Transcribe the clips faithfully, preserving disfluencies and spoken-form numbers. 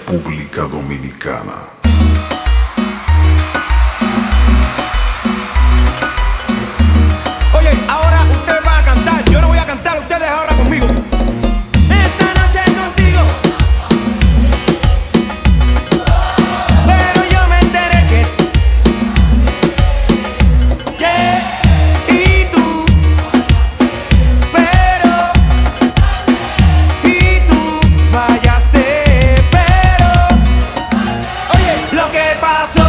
República Dominicana. Oye, ahora ustedes van a cantar. Yo no voy a cantar, ustedes ahora conmigo. Esa noche contigo. Pero yo me enteré que yeah, y tú. Pero y tú fallaste. Pero oye, lo que pasó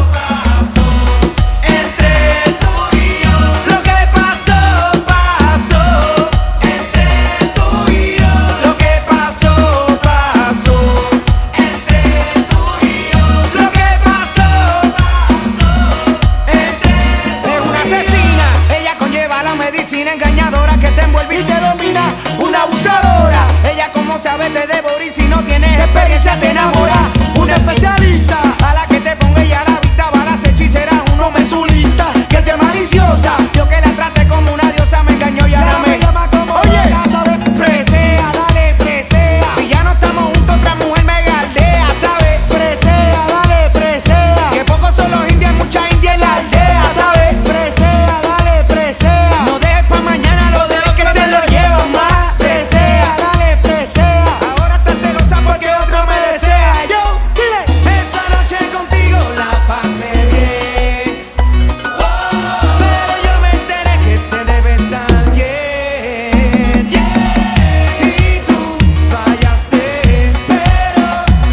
medicina engañadora que te envuelve y te domina. Una abusadora, ella como sabe te devora y si no tienes experiencia te enamora. Una especialista a la que te ponga ella la vista, balas hechicera, uno mesulista que sea maliciosa. Yo que la trate como una diosa me engañó y ahora me llama como oye, ¿sabes? Presea, dale, presea. Si ya no estamos juntos otra mujer me galdea, ¿sabes? Presea, dale, presea. Que pocos son los indios, mucha india en la aldea, ¿sabes? Presea, dale, presea. No dejes pa' mañana lo de que te lo llevan más. Presea, dale, presea. Ahora estás celosa porque otro me desea. Yo, dile, esa noche contigo la pasé bien. Pero yo me enteré que te debes a alguien. Yeah. Y tú fallaste. Pero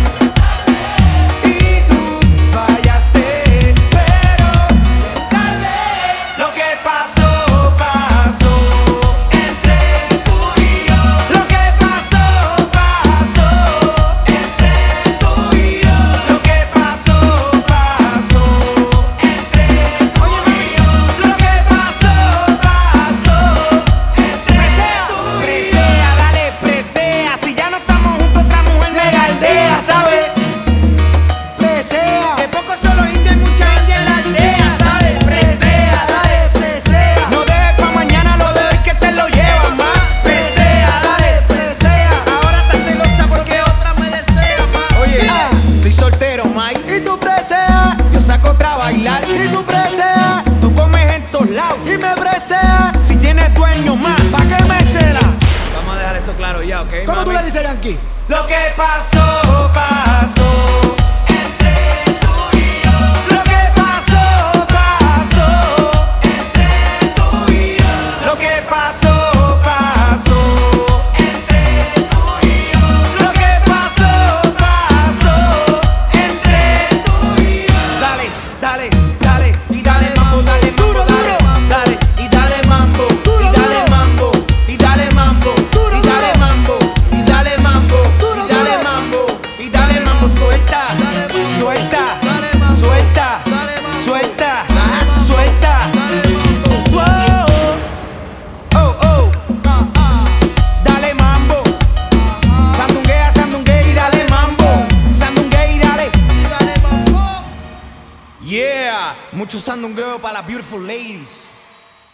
y tú fallaste. Pero tal vez lo que pasó, pasó entre tú y yo. Lo que pasó, pasó entre tú y yo. Lo que pasó, pasó entre tú y yo. Lo que pasó, pasó entre tú y yo. Presea, dale, presea. Si ya no estamos juntos, otra mujer me galdea, ¿sabes? Presea. Que pocos son los indios y mucha india en la aldea, ¿sabes? Presea, dale, presea. No dejes pa' mañana lo de hoy que te lo llevan más. Presea, dale, presea. Ahora estás celosa porque otra me desea más. Oye, estoy soltero, Mike. Y tú preseas. Yo saco otra a bailar. Y tú preseas. Tú comes en todos lados. Y me preseas. Si tienes dueño más, ¿pa' qué me cela? Vamos a dejar esto claro ya, ¿ok? ¿Cómo tú mami? le dices, Yankee? Lo que pasó, pasó entre tú y yo. Lo que pasó, pasó entre tú y yo. Lo que pasó, pasó entre tú y yo. Lo que pasó, pasó entre tú y yo. Dale, dale, dale y dale mambo, dale mambo, dale, dale y dale mambo, y dale mambo, y dale mambo, y dale mambo, y dale mambo, y dale mambo, y dale mambo, suelta, suelta, suelta, suelta, suelta. Wow. Oh, oh. Dale mambo. Sandunguea, sandunguea y dale mambo. Sandunguea y dale. Yeah, mucho sandungueo para las beautiful ladies.